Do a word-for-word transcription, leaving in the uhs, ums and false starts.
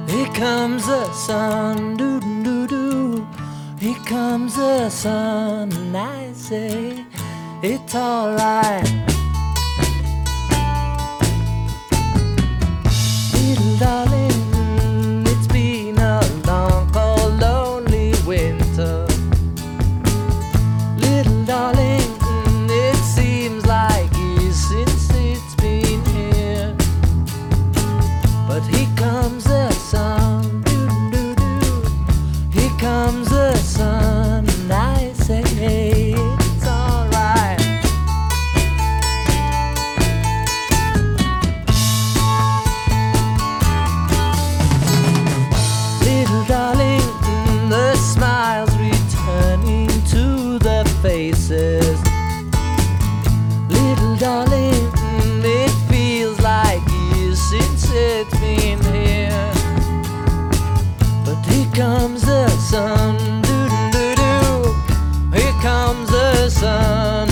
Here comes the sun, doo doo doo. Here comes the sun, and I say it's alright. Little darling, it's been a long, cold, lonely winter. Little darling, it seems like years since it's been here. But here comes the sun, doo doo doo. Here comes the sun, and I say it's alright. Little darling, the smiles returning to the faces. Little darling, it feels like years since it's been here. But here comes the sun, doo doo doo. Here comes the sun.